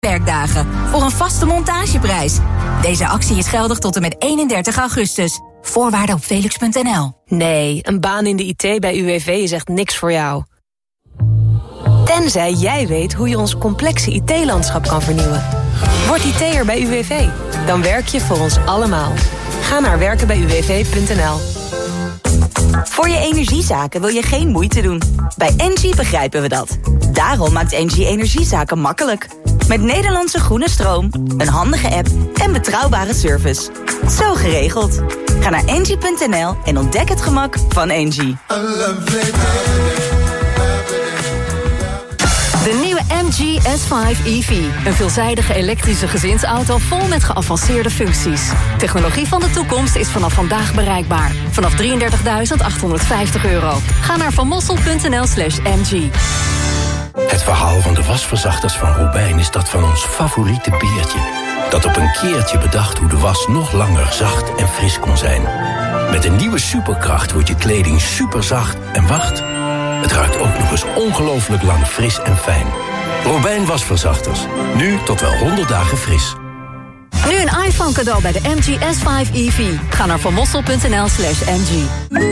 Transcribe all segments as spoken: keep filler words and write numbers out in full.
werkdagen voor een vaste montageprijs. Deze actie is geldig tot en met eenendertig augustus. Voorwaarden op velux punt n l. Nee, een baan in de I T bij U W V is echt niks voor jou. Tenzij jij weet hoe je ons complexe I T-landschap kan vernieuwen. Word I T'er bij U W V. Dan werk je voor ons allemaal. Ga naar werken bij u w v punt n l. Voor je energiezaken wil je geen moeite doen. Bij Engie begrijpen we dat. Daarom maakt Engie energiezaken makkelijk. Met Nederlandse groene stroom, een handige app en betrouwbare service. Zo geregeld. Ga naar engie punt n l en ontdek het gemak van Engie. De nieuwe M G S vijf E V. Een veelzijdige elektrische gezinsauto vol met geavanceerde functies. Technologie van de toekomst is vanaf vandaag bereikbaar. Vanaf drieëndertigduizend achthonderdvijftig euro. Ga naar vanmossel punt n l slash m g. Het verhaal van de wasverzachters van Robijn is dat van ons favoriete beertje. Dat op een keertje bedacht hoe de was nog langer zacht en fris kon zijn. Met een nieuwe superkracht wordt je kleding superzacht en wacht... het ruikt ook nog eens ongelooflijk lang fris en fijn. Robijn wasverzachters. Nu tot wel honderd dagen fris. Nu een iPhone cadeau bij de M G S vijf E V. Ga naar vanmossel punt n l slash m g.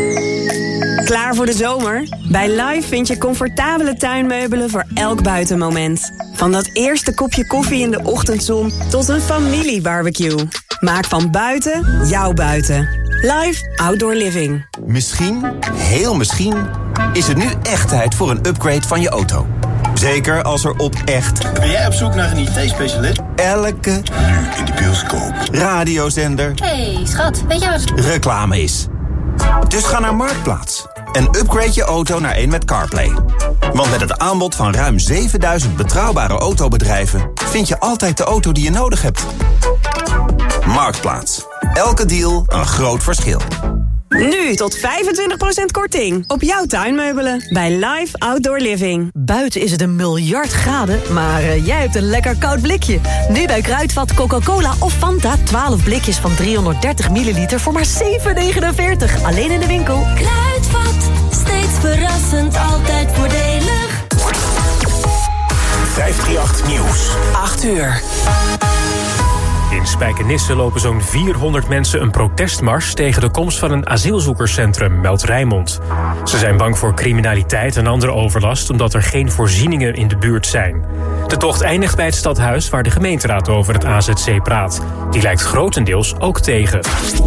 Klaar voor de zomer? Bij Live vind je comfortabele tuinmeubelen voor elk buitenmoment. Van dat eerste kopje koffie in de ochtendzon tot een familiebarbecue. Maak van buiten jouw buiten. Live Outdoor Living. Misschien, heel misschien, is het nu echt tijd voor een upgrade van je auto. Zeker als er op echt... Ben jij op zoek naar een I T-specialist? Elke... Nu in de bioscoop. Radiozender... Hey, schat, weet je wat... reclame is. Dus ga naar Marktplaats en upgrade je auto naar een met CarPlay. Want met het aanbod van ruim zevenduizend betrouwbare autobedrijven... vind je altijd de auto die je nodig hebt. Marktplaats. Elke deal een groot verschil. Nu tot vijfentwintig procent korting op jouw tuinmeubelen bij Live Outdoor Living. Buiten is het een miljard graden, maar uh, jij hebt een lekker koud blikje. Nu bij Kruidvat, Coca-Cola of Fanta. twaalf blikjes van driehonderddertig milliliter voor maar zeven negenenveertig. Alleen in de winkel. Kruidvat, steeds verrassend, altijd voordelig. vijfhonderdachttien Nieuws. acht uur. In Spijkenisse lopen zo'n vierhonderd mensen een protestmars... tegen de komst van een asielzoekerscentrum, meldt Rijnmond. Ze zijn bang voor criminaliteit en andere overlast... omdat er geen voorzieningen in de buurt zijn. De tocht eindigt bij het stadhuis waar de gemeenteraad over het A Z C praat. Die lijkt grotendeels ook tegen.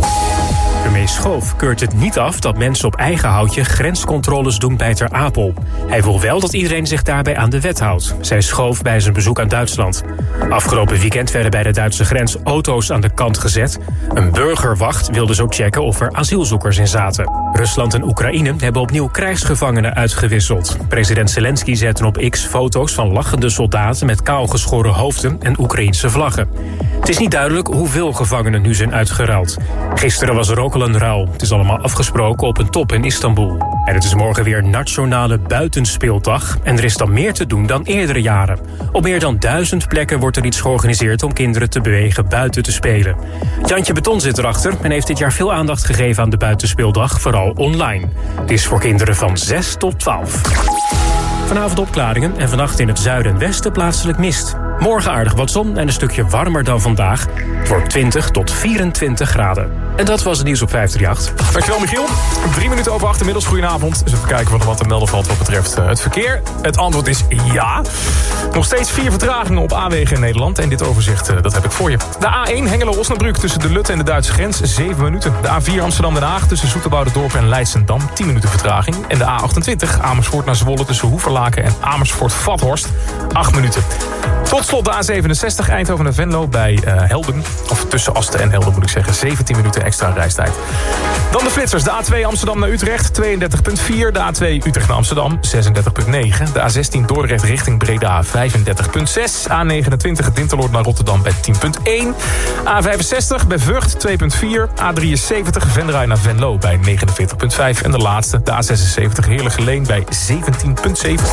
Premier Schoof keurt het niet af dat mensen op eigen houtje grenscontroles doen bij Ter Apel. Hij wil wel dat iedereen zich daarbij aan de wet houdt, zei Schoof bij zijn bezoek aan Duitsland. Afgelopen weekend werden bij de Duitse grens auto's aan de kant gezet. Een burgerwacht wilde zo checken of er asielzoekers in zaten. Rusland en Oekraïne hebben opnieuw krijgsgevangenen uitgewisseld. President Zelensky zette op X foto's van lachende soldaten met kaalgeschoren hoofden en Oekraïense vlaggen. Het is niet duidelijk hoeveel gevangenen nu zijn uitgeruild. Gisteren was er ook al een ruil. Het is allemaal afgesproken op een top in Istanbul. En het is morgen weer Nationale Buitenspeeldag. En er is dan meer te doen dan eerdere jaren. Op meer dan duizend plekken wordt er iets georganiseerd om kinderen te bewegen buiten te spelen. Jantje Beton zit erachter en heeft dit jaar veel aandacht gegeven aan de Buitenspeeldag, vooral online. Het is voor kinderen van zes tot twaalf. Vanavond opklaringen en vannacht in het zuiden en westen plaatselijk mist. Morgen aardig wat zon en een stukje warmer dan vandaag. Het wordt twintig tot vierentwintig graden. En dat was het nieuws op vijfhonderdachttien. Dankjewel Michiel. Drie minuten over acht inmiddels. Goedenavond. Dus even kijken wat er wat te melden valt wat betreft uh, het verkeer. Het antwoord is ja. Nog steeds vier vertragingen op A-wegen in Nederland. En dit overzicht, uh, dat heb ik voor je. De A één Hengelo-Osnabrück tussen de Lutte en de Duitse grens, zeven minuten. De A vier Amsterdam-Den Haag tussen Zoeterwoude-Dorp en Leidschendam, tien minuten vertraging. En de A achtentwintig Amersfoort naar Zwolle tussen Hoeverlaken en Amersfoort-Vathorst, acht minuten. Tot slot de A zevenenzestig Eindhoven en Venlo bij uh, Helden. Of tussen Asten en Helden moet ik zeggen. zeventien minuten extra reistijd. Dan de flitsers. De A twee Amsterdam naar Utrecht, tweeëndertig komma vier. De A twee Utrecht naar Amsterdam, zesendertig komma negen. De A zestien Dordrecht richting Breda, vijfendertig komma zes. A negenentwintig Dinteloord naar Rotterdam bij tien komma één. A vijfenzestig bij Vught, twee komma vier. A drieënzeventig Venray naar Venlo bij negenenveertig komma vijf. En de laatste, de A zesenzeventig Heerlen-Geleen bij zeventien komma zeven.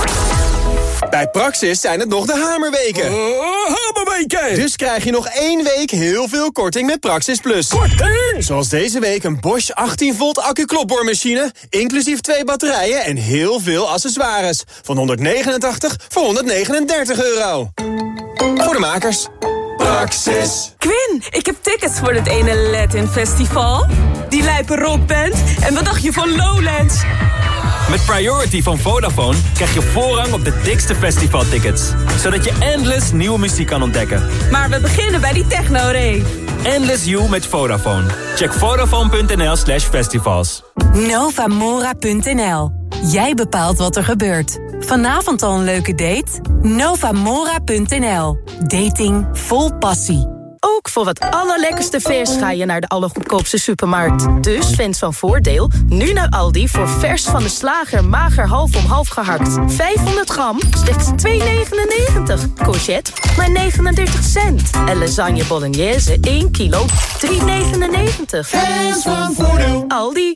Bij Praxis zijn het nog de hamerweken. Uh, hamerweken! Dus krijg je nog één week heel veel korting met Praxis Plus. Korting! Zoals deze week een Bosch achttien volt accu-klopboormachine, inclusief twee batterijen en heel veel accessoires. Van honderdnegenentachtig voor honderdnegenendertig euro. Voor de makers. Praxis. Quinn, ik heb tickets voor het ene Latin Festival. Die lijpe rockband. En wat dacht je van Lowlands? Met Priority van Vodafone krijg je voorrang op de dikste festivaltickets. Zodat je endless nieuwe muziek kan ontdekken. Maar we beginnen bij die techno-rave. Endless You met Vodafone. Check vodafone.nl slash festivals. Novamora punt n l. Jij bepaalt wat er gebeurt. Vanavond al een leuke date? Novamora punt n l. Dating vol passie. Ook voor het allerlekkerste vers ga je naar de allergoedkoopste supermarkt. Dus fans van Voordeel, nu naar Aldi voor vers van de slager mager half om half gehakt. vijfhonderd gram, slechts twee negenennegentig. Courgette, maar negenendertig cent. En lasagne bolognese, één kilo, drie negenennegentig. Fans van Voordeel. Aldi.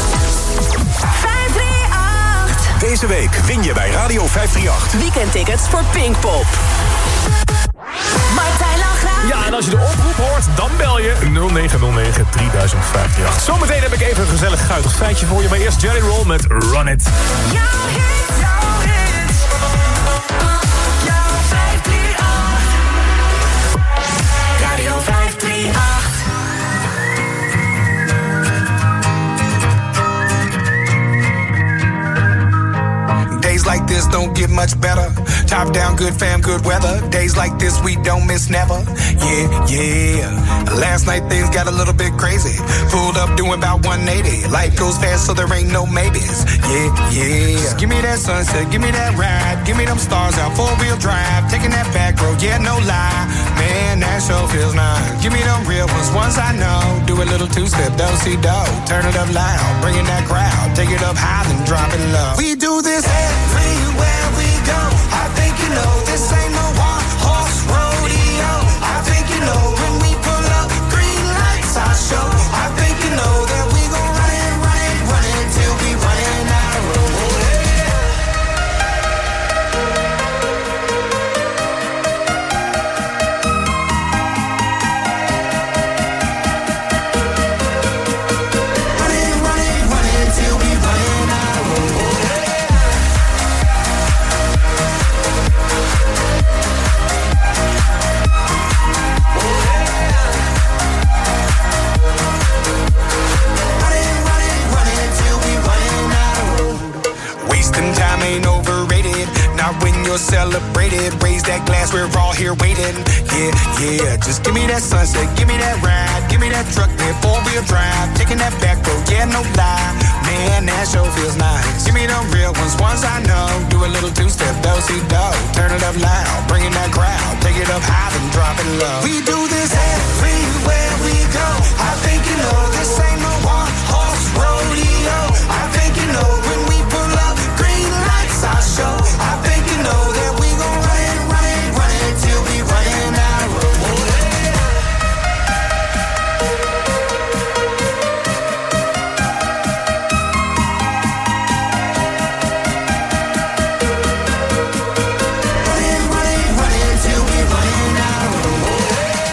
Deze week win je bij Radio vijf drie acht. Weekendtickets voor Pinkpop. Martijn Lagra. Ja, en als je de oproep hoort, dan bel je nul negen nul negen drie vijf drie acht. Zometeen heb ik even een gezellig guitig feitje voor je. Maar eerst Jelly Roll met Run It. Jouw hit, jouw hit. Jouw vijf drie acht. Radio vijf drie acht. Days like this don't get much better. Top down, good fam, good weather. Days like this we don't miss never. Yeah, yeah. Last night things got a little bit crazy. Pulled up doing about one eighty. Life goes fast so there ain't no maybes. Yeah, yeah. Just give me that sunset, give me that ride. Give me them stars out, four-wheel drive. Taking that back road, yeah, no lie. Man, that sure feels nice. Give me them real ones, ones I know. Do a little two-step, do-si-do. Turn it up loud, bringing that crowd. Take it up high, then drop it low. We do this everywhere we go. I think you know this ain't no one-horse rodeo. I think you know when we pull up, green lights I show. I think you know that we gon' run it, run it, run it till we running out of road. Run it, run it, run it till we running out of road. Wasting time ain't overrated. Not when you're celebrated. Raise that glass, we're all here waiting. Yeah, yeah. Just give me that sunset, give me that ride. Give me that truck, that four-wheel drive. Taking that back road, yeah, no lie. Man, that sure feels nice. Give me them real ones, ones I know. Do a little two-step, do-si-do. Turn it up loud, bringing that crowd. Take it up high, then drop it low. We do this everywhere we go. I think you know this ain't no one-horse rodeo. I think you know when we pull up, green lights I show. I think you know that we gon' run it, run it, run it till we running out of road. Run it, run it, run it till we running out of road.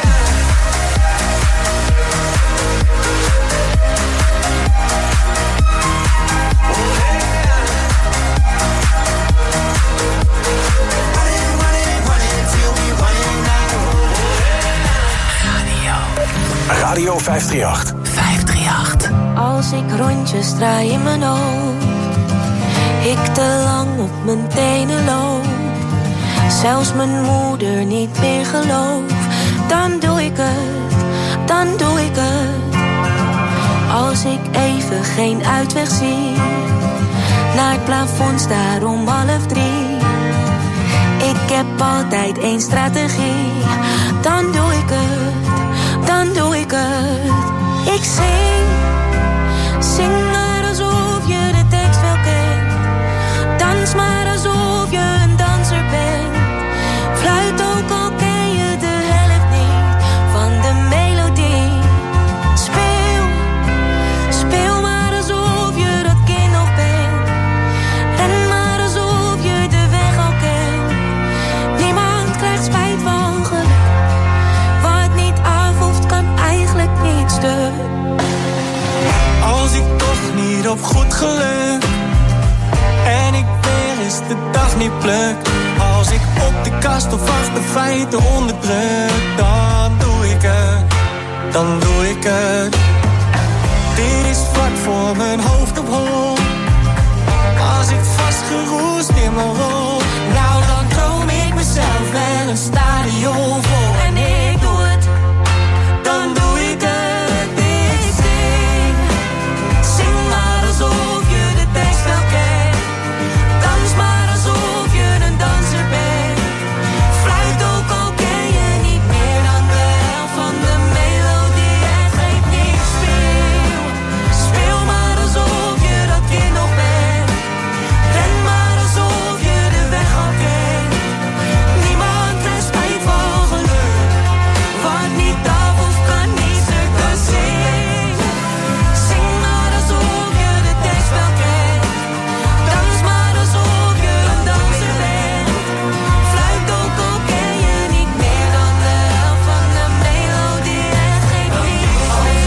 Radio vijf drie acht. vijf drie acht. Als ik rondjes draai in mijn hoofd, ik te lang op mijn tenen loop, zelfs mijn moeder niet meer geloof, dan doe ik het, dan doe ik het. Als ik even geen uitweg zie, naar het plafond staar om half drie, ik heb altijd één strategie, dan doe ik het, dan doe ik het. Ik zing, zing maar alsof je de tekst wel kent. Dans maar alsof je een danser bent. Fluit ook al ken je de helft niet van de melodie. Speel, speel maar alsof je dat kind nog bent. Ren maar alsof je de weg al kent. Niemand krijgt spijt van geluk. Wat niet af hoeft kan eigenlijk niet stuk. Als ik toch niet op goed geluk en ik weer eens de dag niet pluk. Als ik op de kast vast of achter feiten onderdrukt, dan doe ik het, dan doe ik het. Dit is vlak voor mijn hoofd op hol. Als ik vastgeroest in mijn rol, nou dan droom ik mezelf wel een stadion vol. En ik doe het, dan doe ik het. Ik zing, zing maar alsof je de tekst wel kent. Dans maar alsof je een danser bent. Fluit ook al ken je niet meer dan de helft van de melodie. En geef niks, speel, speel maar alsof je dat kind nog bent. Ren maar alsof je de weg al kent. Niemand krijgt spijt van geluk, wat niet af of kan niet stuk. Dus zing, zing maar alsof je de tekst wel kent. Dans maar alsof je een danser bent. Fluit ook al ken je niet meer dan de helft van de melodie. En geef niks,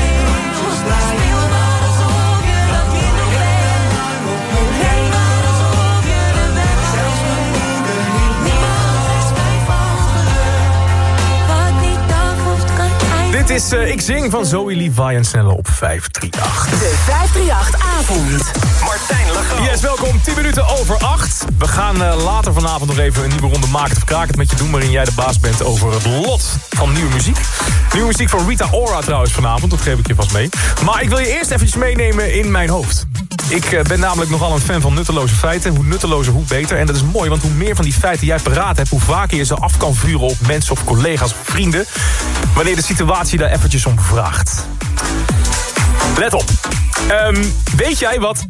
speel maar alsof je dat kind nog bent. Ren maar alsof je de weg al kent. Niemand krijgt spijt van geluk, wat niet af of kan eindigen. Dit is uh, Ik Zing van Zoe Levi en Snelle op vijf drie acht. De vijf drie acht-avond. Martijn Lago. Yes, welkom. tien minuten over acht. We gaan uh, later vanavond nog even een nieuwe ronde Maak het of Kraak het met je doen, waarin jij de baas bent over het lot van nieuwe muziek. Nieuwe muziek van Rita Ora trouwens vanavond, dat geef ik je vast mee. Maar ik wil je eerst eventjes meenemen in mijn hoofd. Ik uh, ben namelijk nogal een fan van nutteloze feiten. Hoe nuttelozer, hoe beter. En dat is mooi, want hoe meer van die feiten jij paraat hebt, hoe vaker je ze af kan vuren op mensen of collega's of vrienden, wanneer de situatie daar eventjes om vraagt. Let op. Um, weet jij wat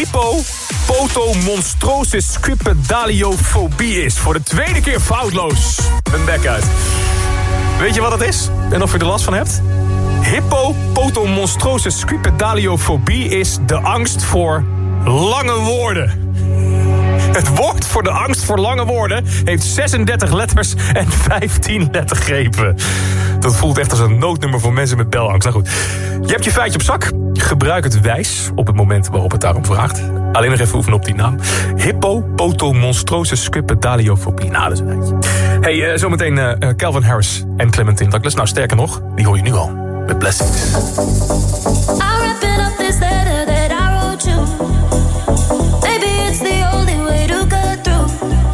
hippopotomonstrosis squipedaliofobie is? Voor de tweede keer foutloos. Mijn bek uit. Weet je wat dat is? En of je er last van hebt? Hippopotomonstrosis squipedaliofobie is de angst voor lange woorden. Het woord voor de angst voor lange woorden heeft zesendertig letters en vijftien lettergrepen. Dat voelt echt als een noodnummer voor mensen met belangst. Nou goed, je hebt je feitje op zak. Gebruik het wijs op het moment waarop het daarom vraagt. Alleen nog even oefenen op die naam. Hippopotomonstrosis squipedaliofobie. Nou, dat is een feitje. Hey, uh, zometeen uh, Calvin Harris en Clementine Douglas. Nou, sterker nog, die hoor je nu al. Met Blessings. I'm wrapping up this letter that I wrote you. Maybe it's the only way to get through.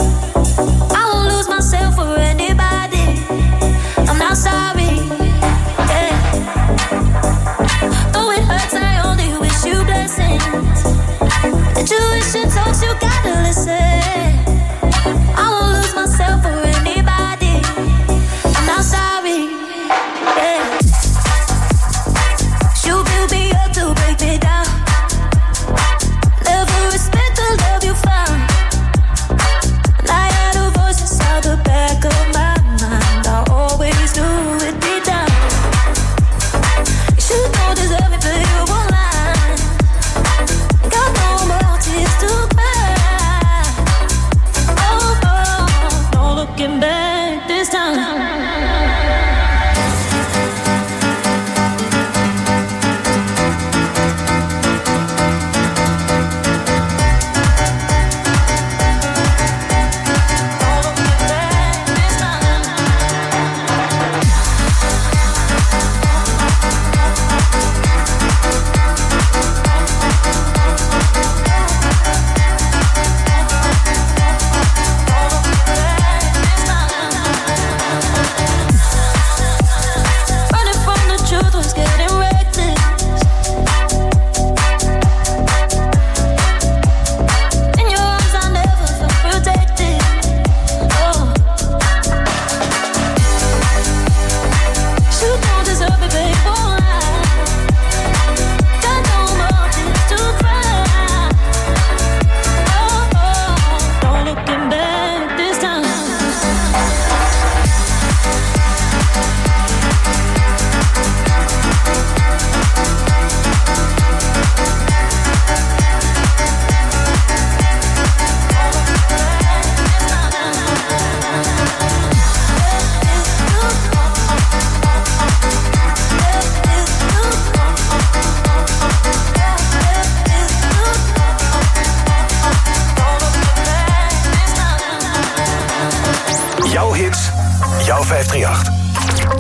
I won't lose myself for anybody. I'm not sorry. Yeah. Though it hurts, I only wish you blessings. The tuition talks, you gotta listen. I won't lose myself for anybody. I'm not sorry. Yeah. You build me up to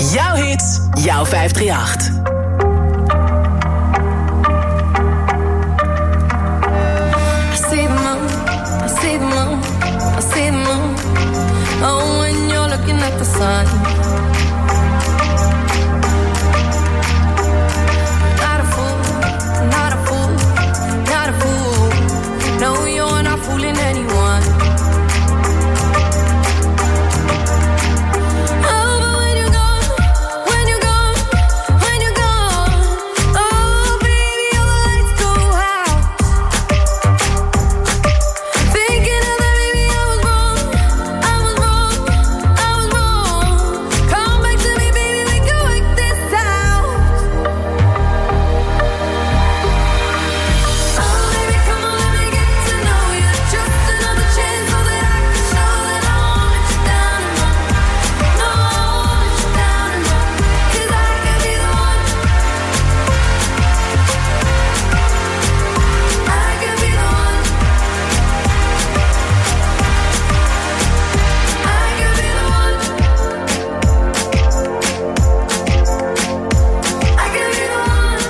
Jouw hits, jouw vijf drie acht. Oh, when you're looking at the sun. Not a fool, not a fool, not a fool. No, you're not fooling anyone. Oh, but when you're gone, when you're gone, when you're gone, oh, baby, all the lights go out. Thinking of that, baby, I was wrong. I was wrong. I was wrong. Come back to me, baby, we can work this out. Oh, baby, come on, let me get to know you. Just another chance so that I can show that I won't let you down and run. No, I won't let you down and run. 'Cause I can be the one. I can be the one. I can be the one. I can be the one.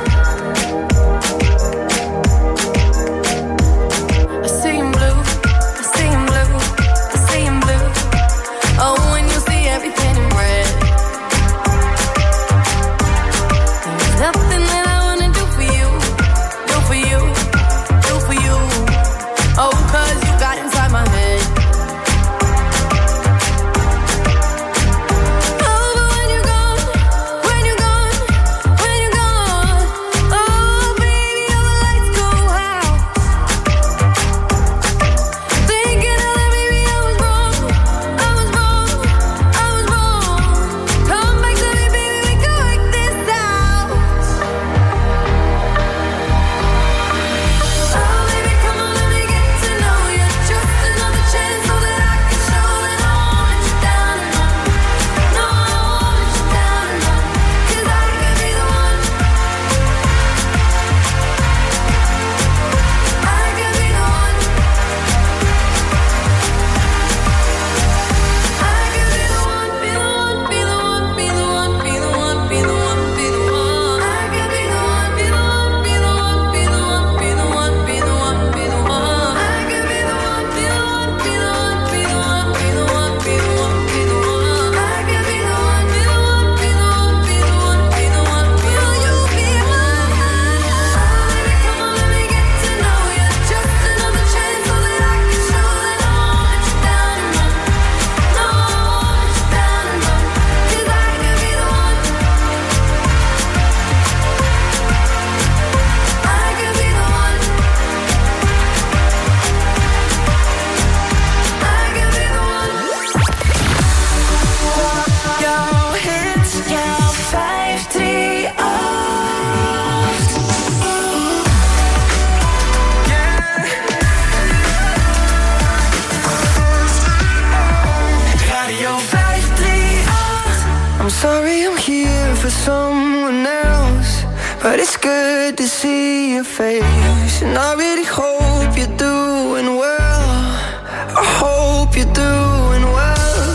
I see in blue, I see in blue, I see in blue. Oh, when you see everything in red. There's nothing that I wanna do for you, do for you, do for you. Oh, 'cause you got inside my head. Oh, but when you're gone, when you're gone, when you're gone, oh, baby, all the lights go out. Thinking of that, baby, I was wrong. I was wrong. I was wrong. Come back to me, baby, we can work this out. Oh, baby, come on, let me get to know you. Just another chance so that I can show that I won't let you down and run. No, I won't let you down and run. 'Cause I can be the one. I can be the one. I can be the one, be the one, be the one, be the one, be the one, be the one, be the one. I can be the one, be the one, be the one, be the one, be the one, be the one, be the one. I can be the one, be the one, be the one, be the one, be the one, be the one, be the one. I can be the one, be the one, be the one, be the one, be the one. Will you be mine? Oh, baby, come on, let me get to know you. Just another chance so that I can show that I won't let you down and run. No, I won't let you down and run. 'Cause I can be the one. I can be the one. I can be the one. Jouw hits, jouw vijf drie acht. Radio vijf drie acht. I'm sorry I'm here for someone else, but it's good to see your face. And I really hope you're doing well. I hope you're doing well.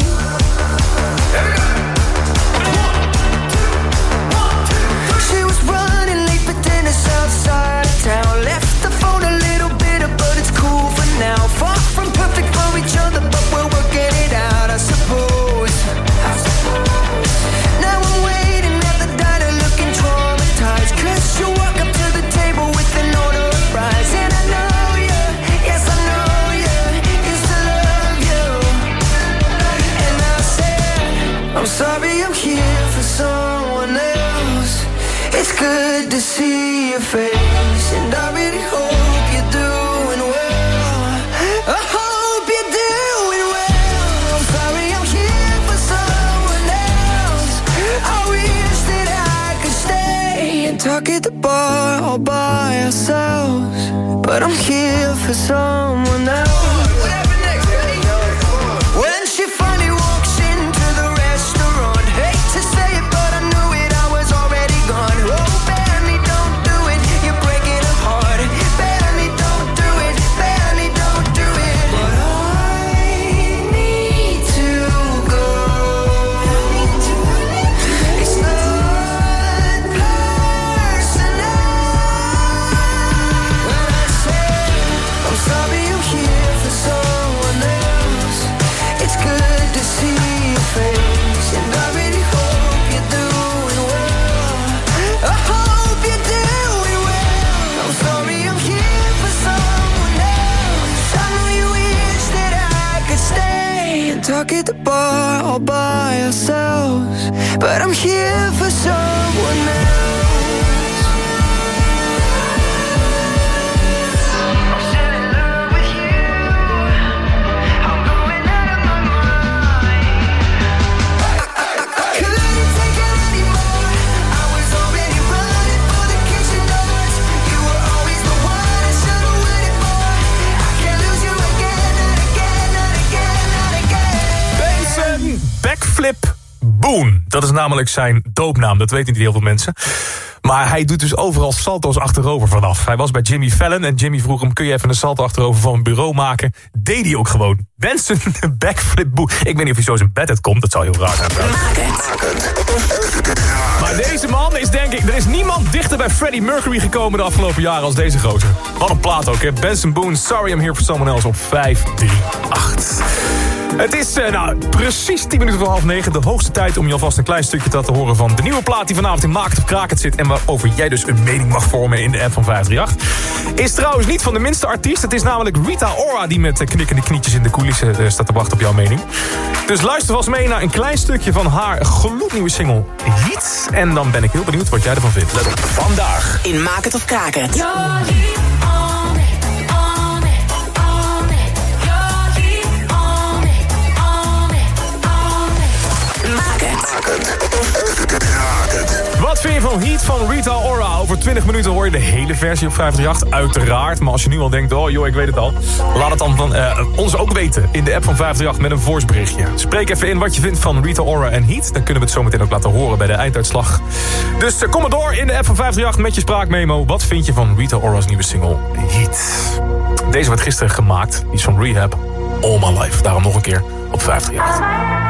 She was running late for dinner outside town. Left the phone a little bitter, but it's cool for now. Far from perfect for each other, but we're working it out, I suppose. Now I'm waiting at the diner looking traumatized, 'cause you walk up to the table with an order of fries. And I know you, yes I know you, used to love you. And I said, I'm sorry I'm here for someone else. It's good to see your face, and I really hope you're doing well. I hope you're doing well. I'm sorry I'm here for someone else. I wish that I could stay and talk at the bar all by ourselves, but I'm here for someone else. When she finally walks into the restaurant, hate to say it, but I knew it, I was already gone. Oh, Benny, don't do it, you're breaking her heart. Benny, don't do it, Benny, don't do it. But I need to go. all by ourselves, but I'm here for someone else. Backflip Boone. Dat is namelijk zijn doopnaam. Dat weten niet heel veel mensen. Maar hij doet dus overal salto's achterover vanaf. Hij was bij Jimmy Fallon en Jimmy vroeg hem... kun je even een salto achterover van een bureau maken? Deed hij ook gewoon. Benson Backflip Boone. Ik weet niet of hij zo zijn bed uitkomt. Dat zou heel raar zijn. Maar deze man is denk ik... er is niemand dichter bij Freddie Mercury gekomen de afgelopen jaren als deze gozer. Wat een plaat ook, hè. Benson Boone, Sorry I'm Here for Someone Else op vijf drie acht. Het is uh, nou, precies tien minuten voor half negen. De hoogste tijd om je alvast een klein stukje te laten horen... van de nieuwe plaat die vanavond in Maak het of Kraak het zit... en waarover jij dus een mening mag vormen in de app van vijf drie acht. Is trouwens niet van de minste artiest. Het is namelijk Rita Ora die met knikkende knietjes in de coulissen uh, staat te wachten op jouw mening. Dus luister vast mee naar een klein stukje van haar gloednieuwe single Heat. En dan ben ik heel benieuwd wat jij ervan vindt. Let op. Vandaag in Maak het of Kraak het. Wat vind je van Heat van Rita Ora? Over twintig minuten hoor je de hele versie op vijf drie acht, uiteraard. Maar als je nu al denkt, oh joh, ik weet het al. Laat het dan van, uh, ons ook weten in de app van vijf drie acht met een voiceberichtje. Spreek even in wat je vindt van Rita Ora en Heat. Dan kunnen we het zo meteen ook laten horen bij de einduitslag. Dus uh, kom maar door in de app van vijf drie acht met je spraakmemo. Wat vind je van Rita Ora's nieuwe single Heat? Deze werd gisteren gemaakt. Die is van Rehab, All My Life. Daarom nog een keer op vijf drie acht.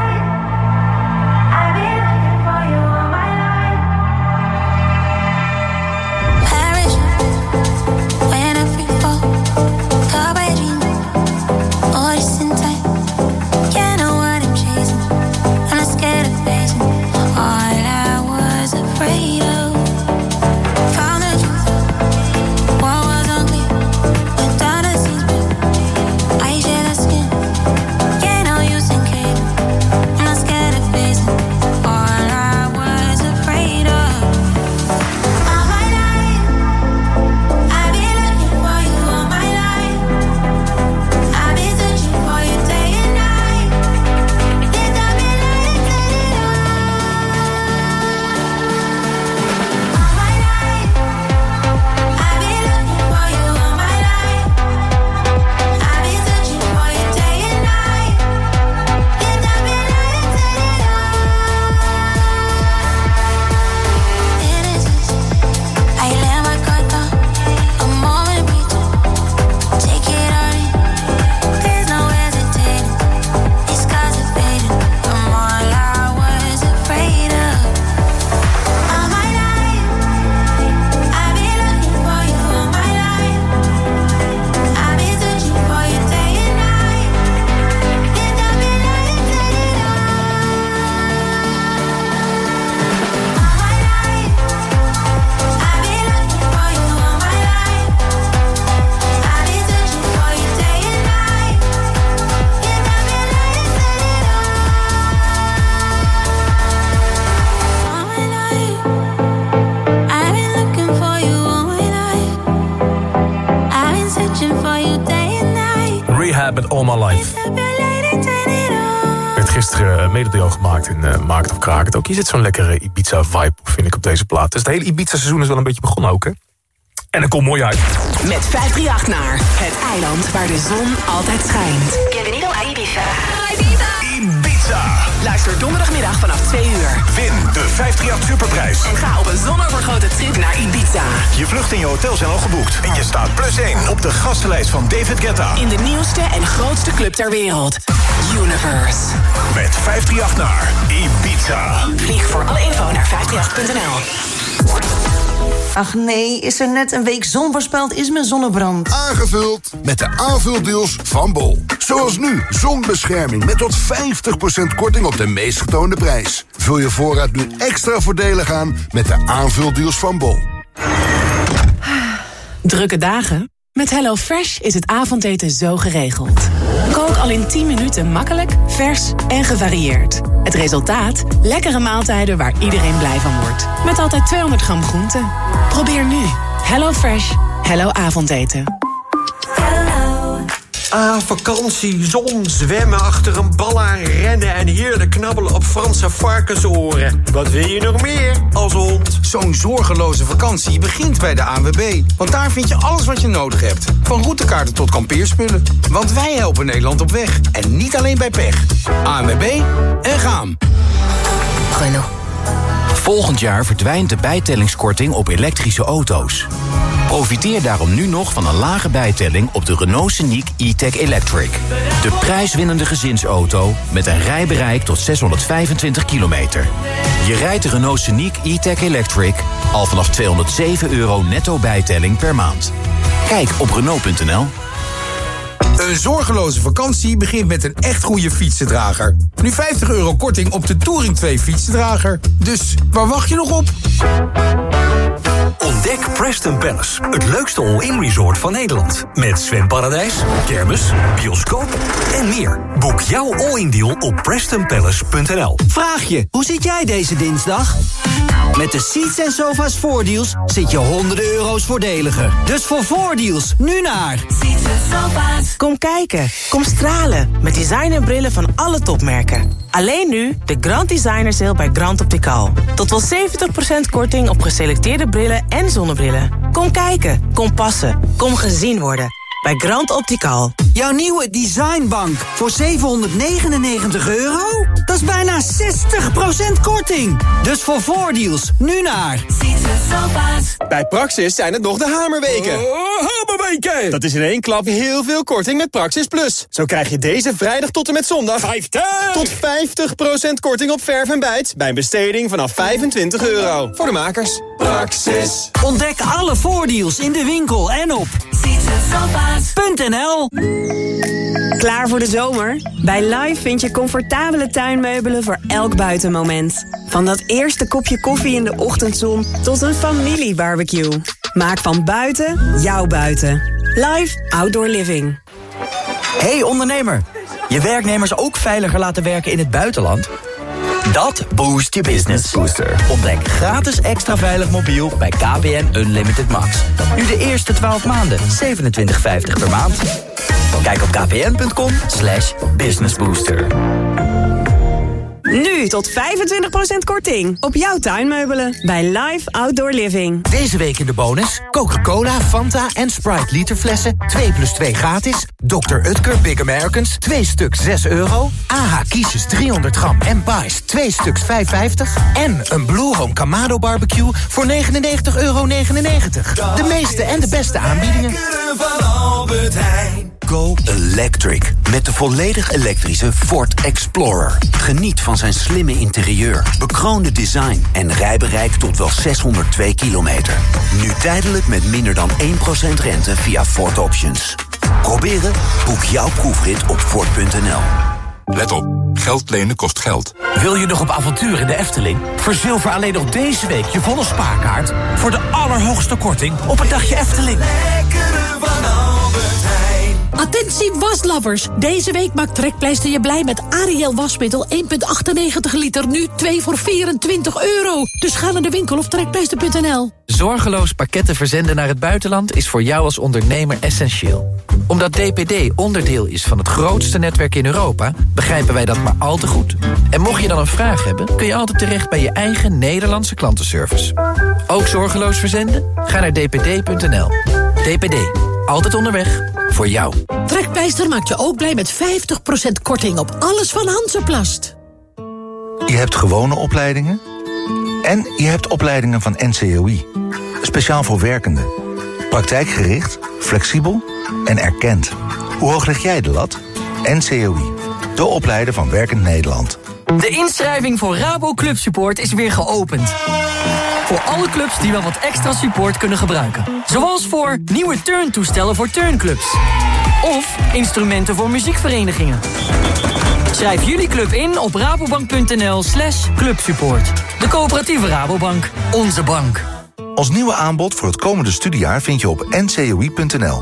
Met All My Life. Werd gisteren mededeel gemaakt in uh, Maak het of Kraak het ook. Hier zit zo'n lekkere Ibiza-vibe, vind ik, op deze plaat. Dus het hele Ibiza-seizoen is wel een beetje begonnen ook, hè? En dat komt mooi uit. Met vijf drie acht naar het eiland waar de zon altijd schijnt. Bienvenido a Ibiza. Ibiza. Ibiza. Luister donderdagmiddag vanaf twee uur. Win de vijf drie acht Superprijs. En ga op een zonovergrote trip naar Ibiza. Je vlucht en je hotel zijn al geboekt. En je staat plus één op de gastenlijst van David Guetta. In de nieuwste en grootste club ter wereld. Universe. Met vijf drie acht naar Ibiza. Vlieg voor alle info naar vijf drie acht punt n l. Ach nee, is er net een week zon voorspeld, is mijn zonnebrand. Aangevuld met de aanvuldeals van Bol. Zoals nu, zonbescherming met tot vijftig procent korting op de meest getoonde prijs. Vul je voorraad nu extra voordelig aan met de aanvuldeals van Bol. Drukke dagen? Met HelloFresh is het avondeten zo geregeld. Kook al in tien minuten makkelijk, vers en gevarieerd. Het resultaat? Lekkere maaltijden waar iedereen blij van wordt. Met altijd tweehonderd gram groente. Probeer nu. HelloFresh. Hello avondeten. Ah, vakantie, zon, zwemmen, achter een bal aan rennen... en heerlijk knabbelen op Franse varkensoren. Wat wil je nog meer als hond? Zo'n zorgeloze vakantie begint bij de A N W B. Want daar vind je alles wat je nodig hebt. Van routekaarten tot kampeerspullen. Want wij helpen Nederland op weg. En niet alleen bij pech. A N W B en gaan. Renault. Volgend jaar verdwijnt de bijtellingskorting op elektrische auto's. Profiteer daarom nu nog van een lage bijtelling op de Renault Scenic E-Tech Electric. De prijswinnende gezinsauto met een rijbereik tot zeshonderdvijfentwintig kilometer. Je rijdt de Renault Scenic E-Tech Electric al vanaf tweehonderdzeven euro netto bijtelling per maand. Kijk op Renault punt n l. Een zorgeloze vakantie begint met een echt goede fietsendrager. Nu vijftig euro korting op de Touring twee fietsendrager. Dus waar wacht je nog op? Ontdek Preston Palace, het leukste all-in resort van Nederland. Met zwemparadijs, kermis, bioscoop en meer. Boek jouw all-in deal op preston palace punt n l. Vraag je, hoe zit jij deze dinsdag? Met de Seats en Sofa's voordeals zit je honderden euro's voordeliger. Dus voor voordeals, nu naar Seats en Sofa's. Kom kijken, kom stralen met designerbrillen van alle topmerken. Alleen nu de Grand Designer Sale bij Grand Optical. Tot wel zeventig procent korting op geselecteerde brillen en zonnebrillen. Kom kijken, kom passen, kom gezien worden. Bij Grand Optical. Jouw nieuwe designbank voor zevenhonderdnegenennegentig euro? Dat is bijna zestig procent korting. Dus voor voordeals, nu naar Bij Praxis zijn het nog de hamerweken. Oh, hamerweken! Dat is in één klap heel veel korting met Praxis Plus. Zo krijg je deze vrijdag tot en met zondag vijftig tot vijftig procent korting op verf en bijt bij een besteding vanaf vijfentwintig euro. Voor de makers. Praxis. Ontdek alle voordeals in de winkel en op punt n l. Klaar voor de zomer? Bij Live vind je comfortabele tuinmeubelen voor elk buitenmoment. Van dat eerste kopje koffie in de ochtendzon tot een familiebarbecue. Maak van buiten jouw buiten. Live Outdoor Living. Hey ondernemer, je werknemers ook veiliger laten werken in het buitenland? Dat boost je business. Booster. Ontdek gratis extra veilig mobiel bij K P N Unlimited Max. Nu de eerste twaalf maanden zevenentwintig vijftig per maand. Kijk op kpn.com slash businessbooster. Nu tot vijfentwintig procent korting op jouw tuinmeubelen bij Live Outdoor Living. Deze week in de bonus Coca-Cola, Fanta en Sprite literflessen twee plus twee gratis. dokter Utker Big Americans twee stuks zes euro. A H Kiesjes driehonderd gram en Pies twee stuks vijf vijftig. En een Blue Home Kamado barbecue voor negenennegentig euro negenennegentig. De meeste en de beste aanbiedingen. Go Electric. Met de volledig elektrische Ford Explorer. Geniet van zijn slimme interieur, bekroonde design en rijbereik tot wel zeshonderdtwee kilometer. Nu tijdelijk met minder dan één procent rente via Ford Options. Proberen? Boek jouw proefrit op Ford punt n l. Let op, geld lenen kost geld. Wil je nog op avontuur in de Efteling? Verzilver alleen nog deze week je volle spaarkaart voor de allerhoogste korting op een dagje Efteling. Attentie waslovers. Deze week maakt Trekpleister je blij met Ariel wasmiddel één komma achtennegentig liter. Nu twee voor vierentwintig euro. Dus ga naar de winkel of trekpleister punt n l. Zorgeloos pakketten verzenden naar het buitenland is voor jou als ondernemer essentieel. Omdat D P D onderdeel is van het grootste netwerk in Europa, begrijpen wij dat maar al te goed. En mocht je dan een vraag hebben, kun je altijd terecht bij je eigen Nederlandse klantenservice. Ook zorgeloos verzenden? Ga naar d p d punt n l. D P D. Altijd onderweg. Voor jou. Trekpleister maakt je ook blij met vijftig procent korting op alles van Hansaplast. Je hebt gewone opleidingen en je hebt opleidingen van N C O I. Speciaal voor werkenden. Praktijkgericht, flexibel en erkend. Hoe hoog leg jij de lat? N C O I. De opleider van Werkend Nederland. De inschrijving voor Rabo Club Support is weer geopend. Voor alle clubs die wel wat extra support kunnen gebruiken. Zoals voor nieuwe turntoestellen voor turnclubs. Of instrumenten voor muziekverenigingen. Schrijf jullie club in op rabobank.nl slash clubsupport. De coöperatieve Rabobank. Onze bank. Ons nieuwe aanbod voor het komende studiejaar vind je op n c o i punt n l.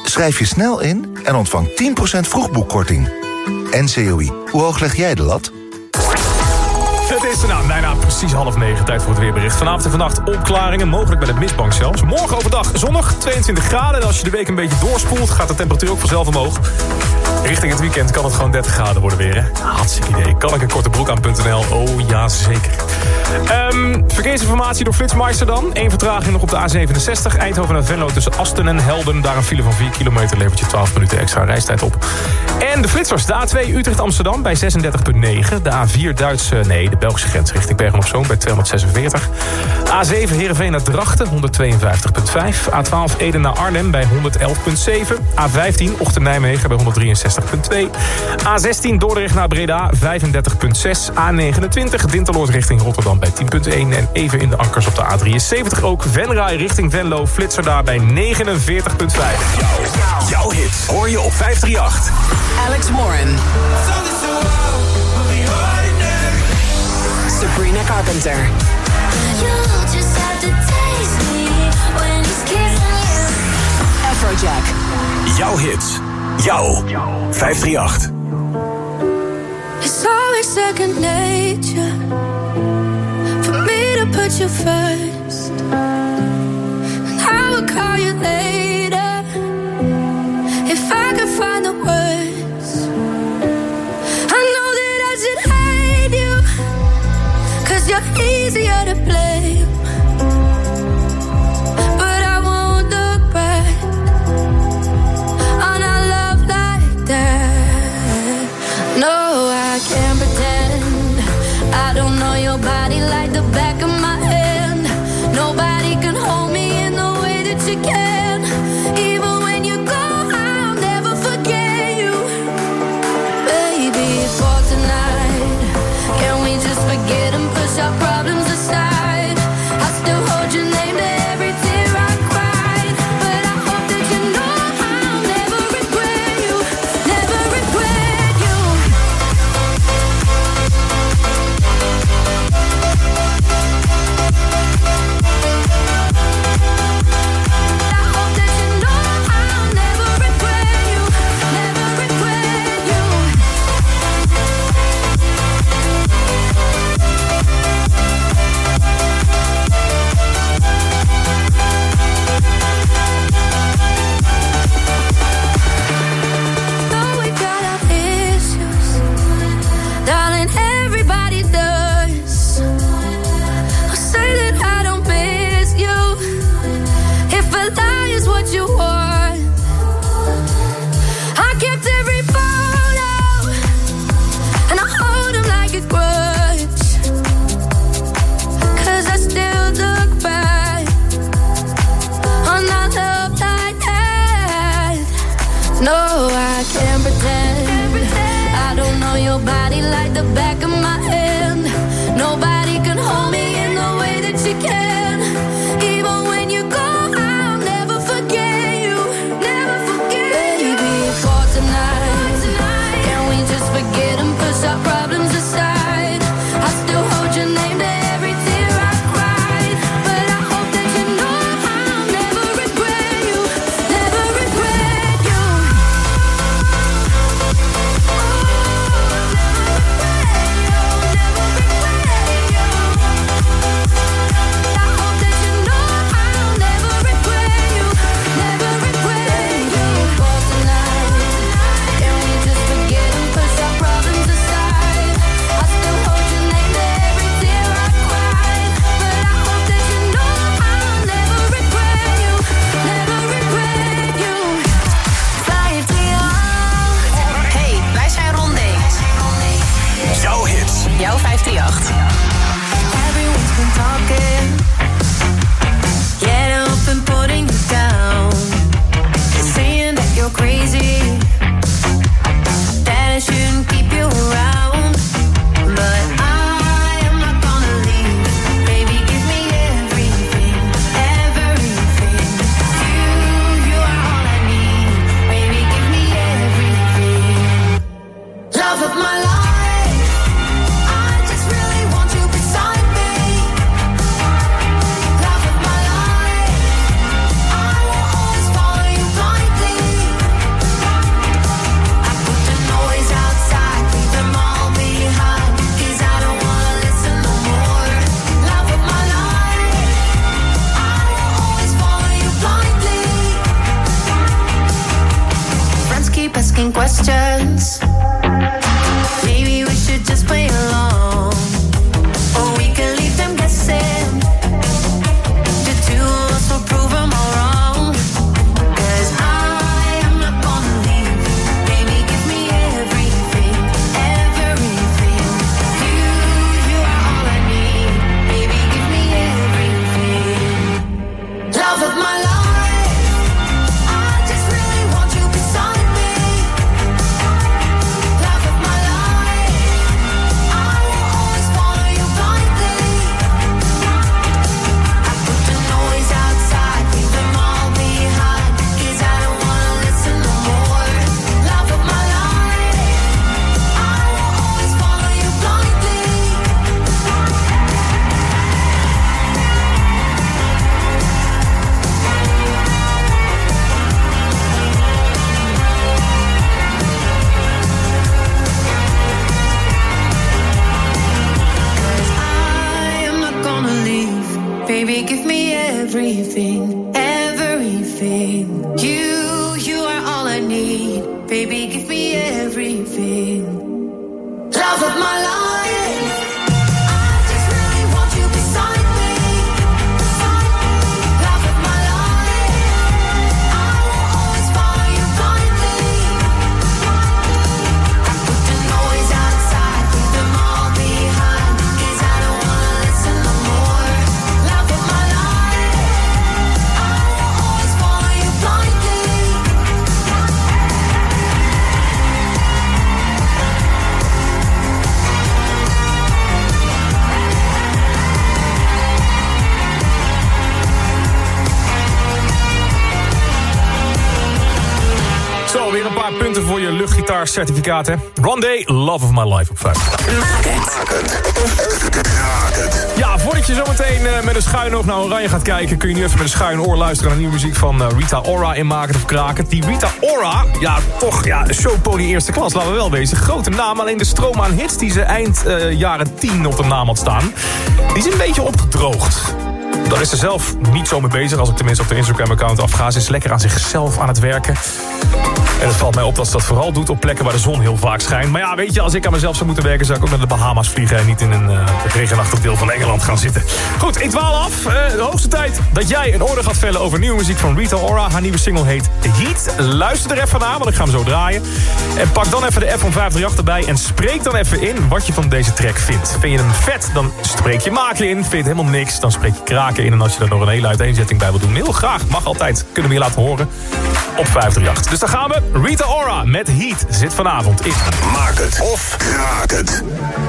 Schrijf je snel in en ontvang tien procent vroegboekkorting. N C O I. Hoe hoog leg jij de lat? Het is nou, bijna precies half negen, tijd voor het weerbericht. Vanavond en vannacht opklaringen, mogelijk bij de mistbank zelfs. Morgen overdag zonnig, tweeëntwintig graden. En als je de week een beetje doorspoelt, gaat de temperatuur ook vanzelf omhoog. Richting het weekend kan het gewoon dertig graden worden weer, hè? Hartstikke idee. Kan ik een korte broek aan punt n l? Oh ja, zeker. Um, verkeersinformatie door Flitsmeister dan. Eén vertraging nog op de A zevenenzestig. Eindhoven naar Venlo tussen Asten en Helden. Daar een file van vier kilometer levert je twaalf minuten extra reistijd op. En de flitsers, de A twee Utrecht-Amsterdam bij zesendertig komma negen. De A vier Duitse, nee, de Belgische grens richting Bergen-op-Zoom bij tweehonderdzesenveertig. A zeven Heerenveen naar Drachten, honderdtweeënvijftig komma vijf. A twaalf Ede naar Arnhem bij honderdelf komma zeven. A vijftien Ochten-Nijmegen bij honderddrieënzestig komma twee. A zestien Dordrecht naar Breda, vijfendertig komma zes. A negenentwintig Dinteloord richting Rotterdam bij tien komma één. En even in de ankers op de A drieënzeventig ook. Venray richting Venlo, flitser daar bij negenenveertig komma vijf. Jouw, jouw hit hoor je op vijfhonderdachtendertig. Alex Morin. Sabrina Carpenter. Afrojack. Jouw hits. Jouw vijfhonderdachtendertig. It's always second nature for me to put you first. And I will call you later if I could find the words. I know that I should hate you, 'cause you're easier to blame. But I won't look back on our love like that. No, I can't pretend I don't know your body like the back of my hand. Nobody can hold me in the way that you can. Even when you go, I'll never forget you. Baby, for tonight, can we just forget and push our problems aside? I still hold your name to every tear I cried. But I hope that you know I'll never regret you. Never regret you. dance. Maybe we should just play along, or we can leave them guessing. The two of us will prove them all wrong. 'Cause I am not gonna leave. Baby, give me everything, everything. You, you are all I need. Baby, give me everything. Love of my life. Baby, give me everything, everything. You, you are all I need. Baby, give me everything. Love of my life. I just really want you beside me. Love of my life. I will always follow you blindly. I put the noise outside, leave them all behind. 'Cause I don't wanna listen no more. Zo, weer een paar punten voor je luchtgitaarcertificaat, hè. Rondé, Love of My Life op vijf. Maak het. Ja, voordat je zometeen uh, met een schuin oog naar Oranje gaat kijken... kun je nu even met een schuin oor luisteren naar nieuwe muziek van uh, Rita Ora in Maak het of Kraak het. Die Rita Ora, ja, toch, ja, showpony eerste klas, laten we wel wezen. Grote naam, alleen de stroom aan hits die ze eind uh, jaren tien op de naam had staan... die is een beetje opgedroogd. Daar is ze zelf niet zo mee bezig, als ik tenminste op de Instagram-account afga. Ze is lekker aan zichzelf aan het werken. En het valt mij op dat ze dat vooral doet op plekken waar de zon heel vaak schijnt. Maar ja, weet je, als ik aan mezelf zou moeten werken... zou ik ook naar de Bahama's vliegen en niet in een uh, regenachtig deel van Engeland gaan zitten. Goed, ik dwaal af. Uh, de hoogste tijd dat jij een oordeel gaat vellen over nieuwe muziek van Rita Ora. Haar nieuwe single heet Heat. Luister er even naar, want ik ga hem zo draaien. En pak dan even de app van vijf drie acht erbij en spreek dan even in wat je van deze track vindt. Vind je hem vet, dan spreek je maken in. Vind je het helemaal niks, dan spreek je kraken in. En als je er nog een hele uiteenzetting bij wil doen, heel graag. Mag altijd. Kunnen we je laten horen op vijf drie acht. Dus daar gaan we. Rita Ora met Heat zit vanavond in Maak het of kraak het.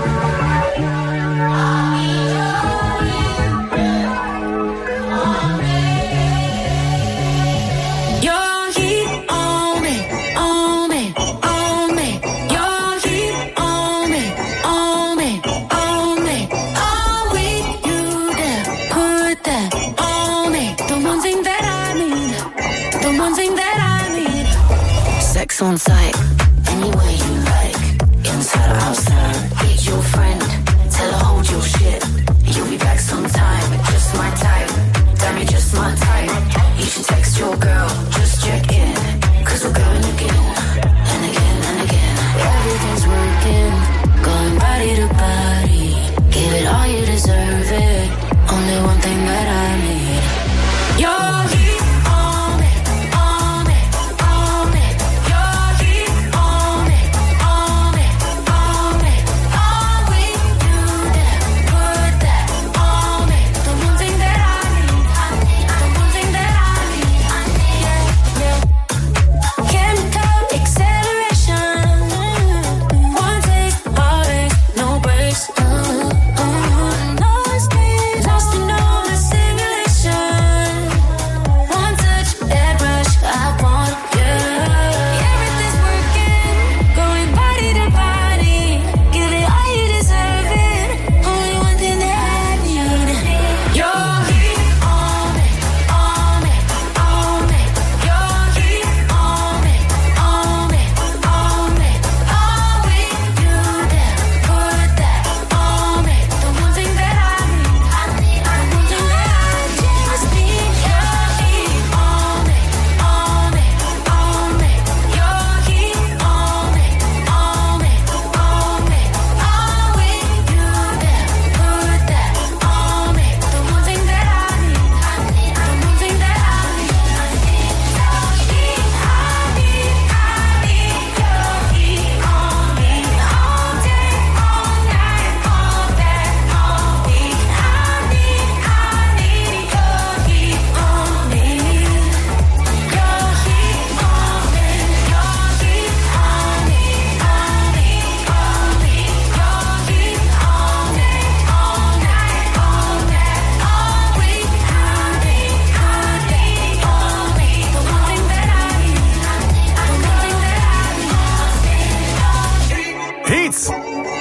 On site, any way you like, inside or outside. Hit your friend, tell her hold your shit. You'll be back sometime, just my type. Damn, you're just my type. You should text your girl, just check in. Cause we're going again, and again, and again. Everything's working, going body to body. Give it all, you deserve it. Only one thing that I need. Your heat on me, on me, on me. Your heat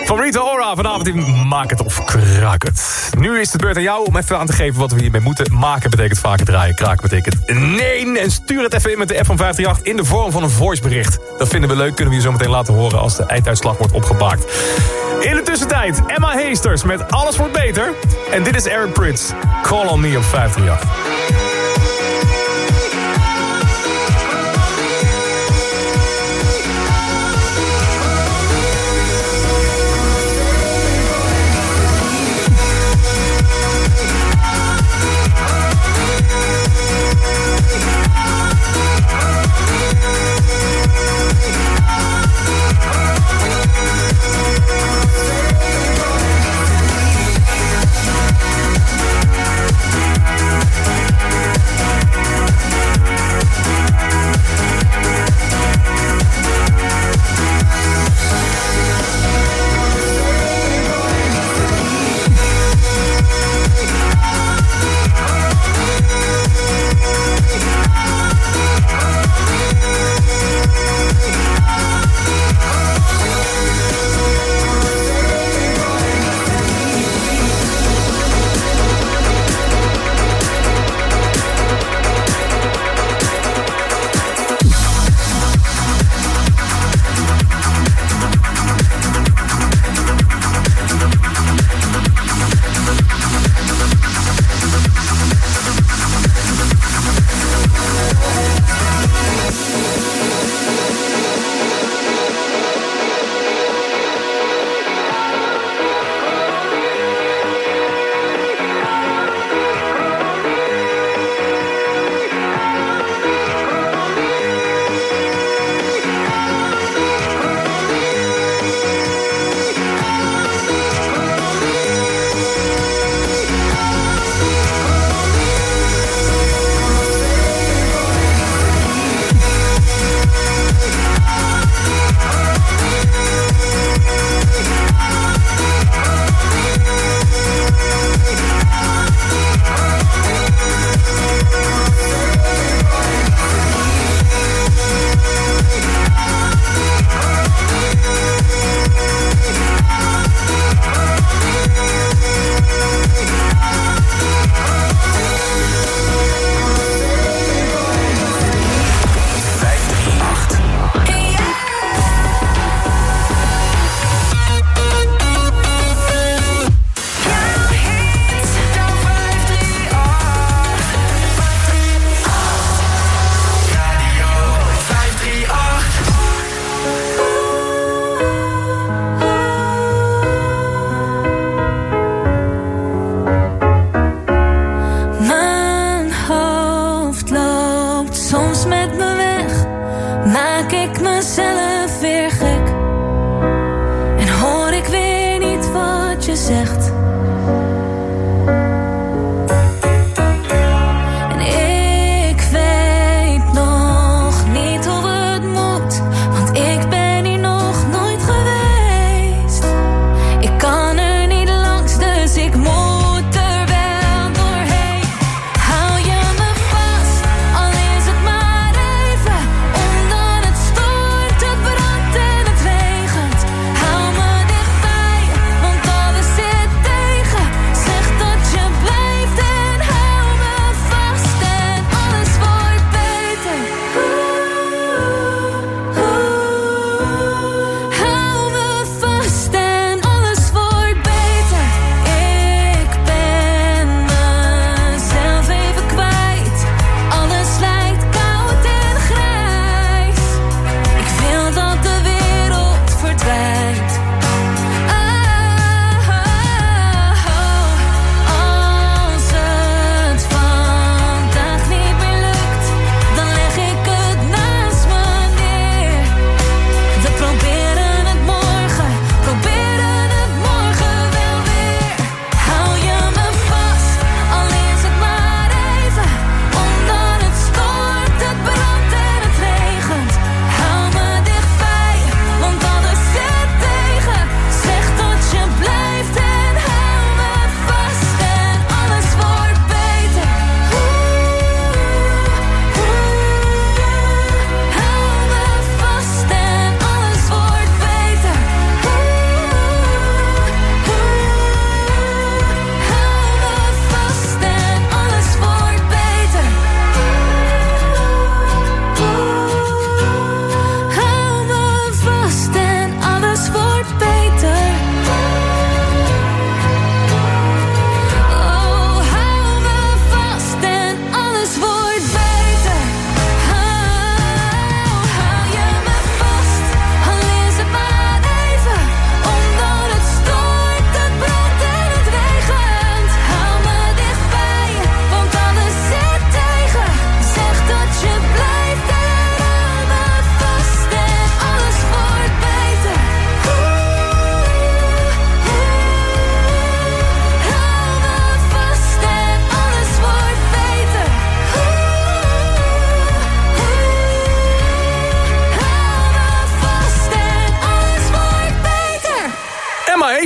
Van Rita Ora vanavond in Maak het of Kraak het. Nu is het beurt aan jou om even aan te geven wat we hiermee moeten. Maken betekent vaker draaien, kraken betekent nee. En stuur het even in met de app van vijf drie acht in de vorm van een voicebericht. Dat vinden we leuk, kunnen we je zo meteen laten horen als de einduitslag wordt opgemaakt. In de tussentijd, Emma Heesters met Alles wordt beter. En dit is Eric Prydz, Call on Me op vijf drie acht.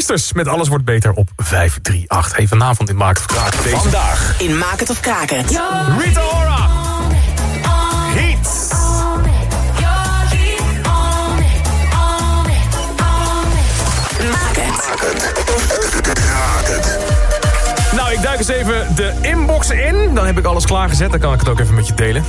Meesters met Alles wordt beter op vijf drie acht. Hey, vanavond in Maak het of Kraken. Deze. Vandaag in Maak het of Kraken. Rita Ora. Heat. Maak het. Nou, ik duik eens even de inbox in. Dan heb ik alles klaargezet. Dan kan ik het ook even met je delen.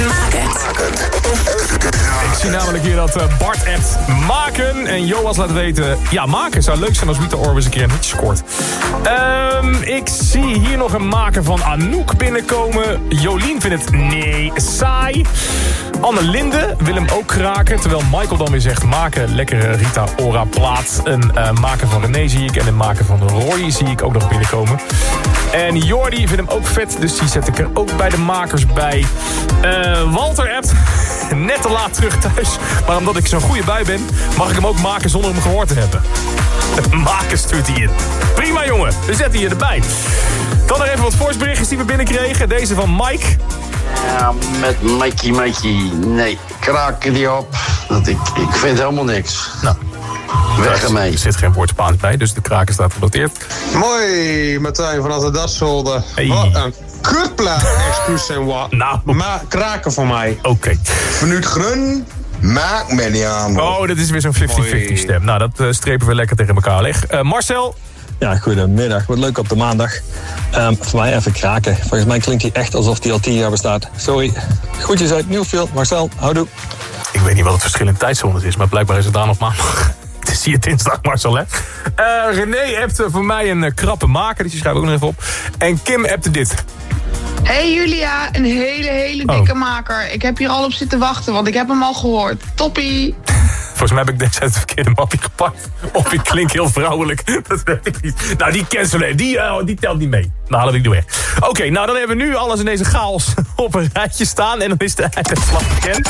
Ik zie namelijk hier dat Bart appt maken. En Joas laat weten... Ja, maken zou leuk zijn als Rita Ora eens een keer een hitje scoort. Um, ik zie hier nog een maken van Anouk binnenkomen. Jolien vindt het nee, saai. Anne Linde wil hem ook kraken. Terwijl Michael dan weer zegt maken. Lekkere Rita Ora plaat. Een uh, maken van René zie ik. En een maken van Roy zie ik ook nog binnenkomen. En Jordi vindt hem ook vet. Dus die zet ik er ook bij de makers bij. Uh, Walter appt. Net te laat terug thuis. Maar omdat ik zo'n goede bui ben, mag ik hem ook maken zonder hem gehoord te hebben. Maken stuurt hij in. Prima jongen, we zetten je erbij. Dan nog even wat voiceberichtjes die we binnenkregen. Deze van Mike. Ja, met Mikey Mikey. Nee, kraken die op. Dat ik, ik vind helemaal niks. Nou, weg ermee. Er zit geen woord Spaans bij, dus de kraken staat genoteerd. Mooi, Martijn vanaf de Dassolde. Hey. Wat een kutplaat, excuus en wat. Nou. Maar kraken voor mij. Oké. Okay. Vanuit Grun, maak me niet aan. Oh, dat is weer zo'n vijftig vijftig stem. Nou, dat uh, strepen we lekker tegen elkaar leg. Uh, Marcel? Ja, goedemiddag. Wat leuk op de maandag. Um, voor mij even kraken. Volgens mij klinkt hij echt alsof hij al tien jaar bestaat. Sorry. Groetjes uit Newfield. Marcel, houdoe. Ik weet niet wat het verschil in tijdzones is, maar blijkbaar is het daar nog maandag. Het is hier dinsdag, Marcel, hè? Uh, René appte voor mij een uh, krappe maker, dus die schrijf ik ook nog even op. En Kim appte dit. Hey Julia, een hele, hele dikke oh. maker. Ik heb hier al op zitten wachten, want ik heb hem al gehoord. Toppie! Volgens mij heb ik deze uit het verkeerde mapje gepakt. Of ik klink heel vrouwelijk. Dat weet ik niet. Nou, die cancelen. Die, uh, die telt niet mee. Nou, haal ik die weg. Oké, okay, nou dan hebben we nu alles in deze chaos op een rijtje staan. En dan is de eindslag bekend.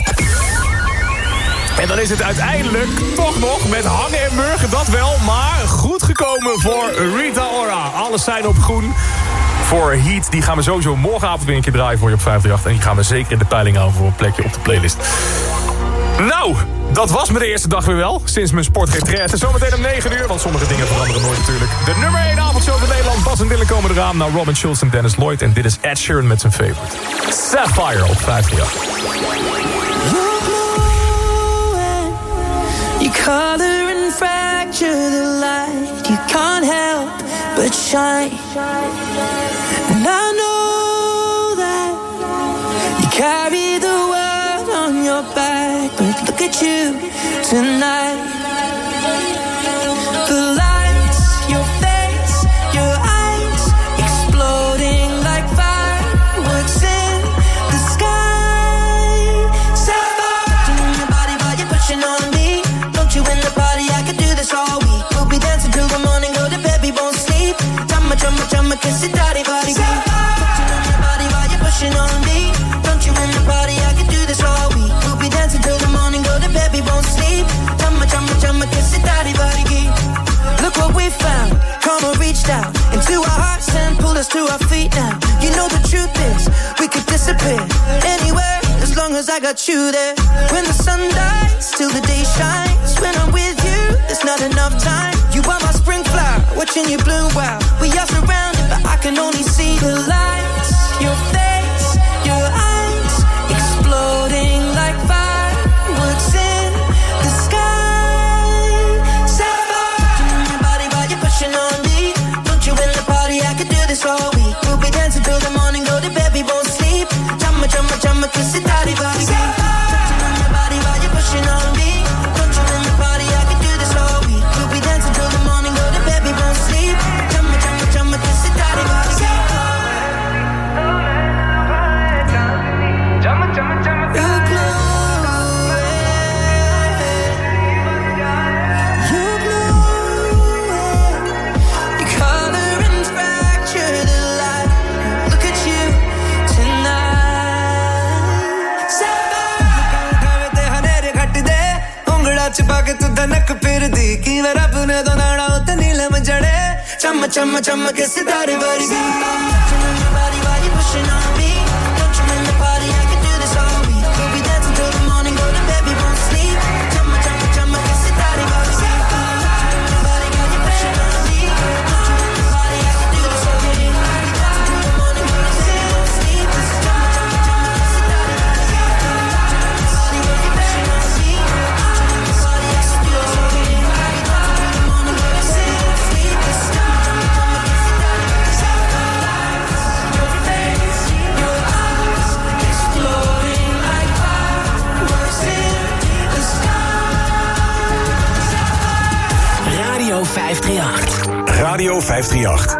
En dan is het uiteindelijk toch nog met hangen en murgen, dat wel. Maar goed gekomen voor Rita Ora. Alles zijn op groen. Voor Heat, die gaan we sowieso morgenavond weer een keer draaien voor je op vijf drie acht. En die gaan we zeker in de peiling houden voor een plekje op de playlist. Nou, dat was me de eerste dag weer wel. Sinds mijn sportretraite. Zometeen om negen uur, want sommige dingen veranderen nooit natuurlijk. De nummer één avondshow van Nederland. Bas en Dylan komen eraan naar Robin Schulz en Dennis Lloyd. En dit is Ed Sheeran met zijn favorite. Sapphire op vijf drie acht. You color and fracture the light. You can't help but shine. And I know that you carry the world on your back. But look at you tonight. The lights, your face, your eyes, exploding like fireworks in the sky. Sapphire, touching your body while you're pushing on me. Don't you in the party, I could do this all week. We'll be dancing till the morning, go to bed, we won't sleep. Chumma, chumma, chumma, kiss it, daddy, body, beat. Touching on your body while you're pushing on me. Don't you in the party, I could do this all week. We'll be dancing till the morning, go to bed, we won't sleep. Chumma, chumma, chumma, kiss it, daddy, body, beat. Look what we found, karma reached out into our hearts and pulled us to our feet now. You know the truth is, we could disappear anywhere as long as I got you there. When the sun dies, till the day shines. When I'm with you, there's not enough time. You are my spring flower, watching you bloom wild. We are surrounded, but I can only see the lights. Your face, your eyes, exploding like fireworks in the sky. Sapphire, touching your body while you're pushing on me. Don't you in the party, I could do this all week. We'll be dancing till the morning, go to bed, we won't sleep. Chumma, chumma, chumma, kiss it, daddy, body, beat. Touching on your body while you're pushing on me. Don't you in the party, I could do this all week. We'll be dancing till the morning, go to bed, we won't sleep. Chumma, chumma, chumma, kiss it, daddy, body, beat. Chumma, chumma, chumma, you glow. You glow. You color and fracture the light. Look at you tonight. छिपा के तू धनक फिर दी की वे रब ने तो नाड़ा उते नीलम जड़े चम चम चम के सितारे वाली दी Radio vijf drie acht.